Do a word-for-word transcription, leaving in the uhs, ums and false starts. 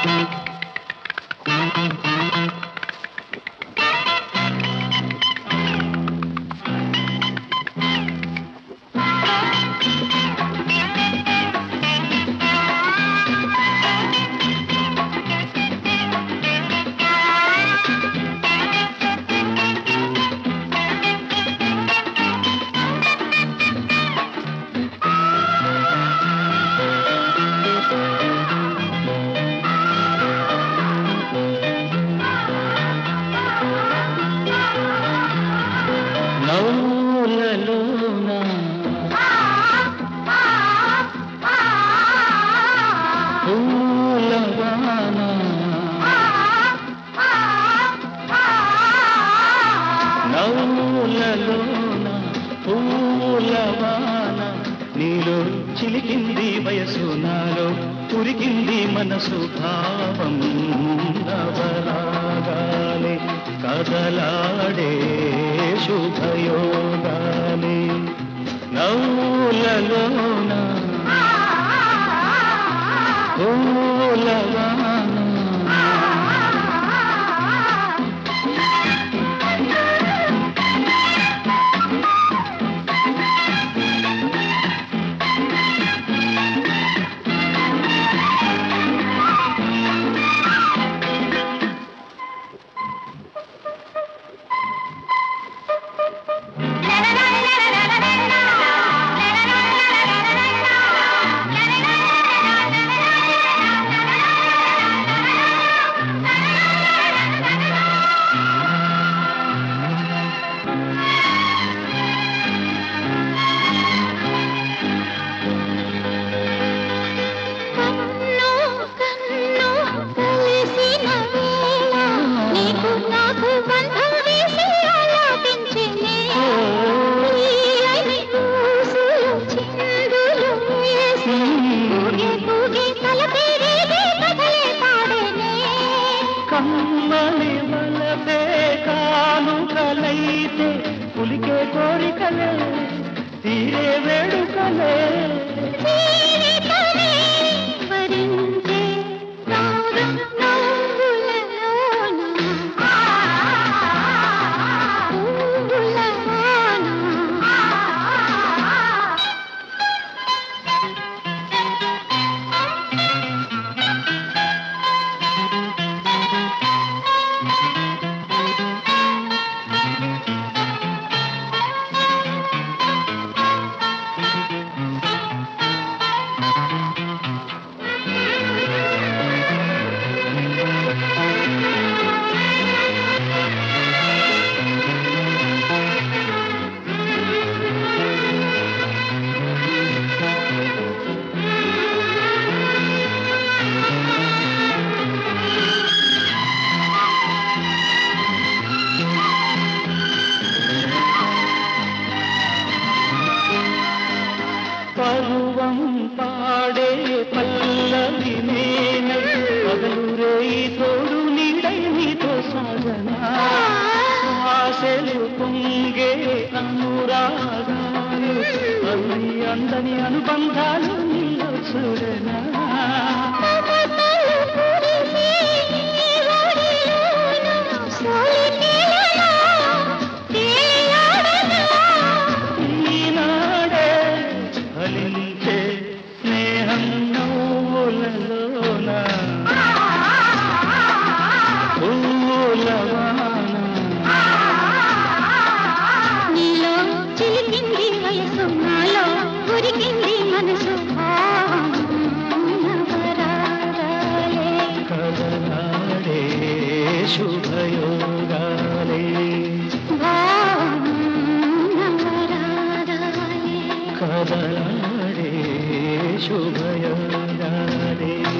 నవ్వులలోన పూలవాన నీలో చిలికింది వయసు నాలో ఉరికింది మనసు భావం నవరాగాలే కదలాడే శుభయోగాలే నవ్వులలోన పూలవాన కమ్మని వలపే కానుకలైతే పులికే కోరికలే తీరే వేడుకలే పరువం పాడే పల్లవి నేనై పగలు రేయి తోడు నీడై నీతో సాగనా ఆశలు పొంగే అనురాగాలు అన్ని అందని అనుబంధాలు నీలో చూడనా స్నేహం నవ్వులలోన పూలవాన నీలో చిలికింది వయసు నాలో ఉరికింది మనసు కదలాడే శుభయోగాలే కదలాడే శుభయోగాలే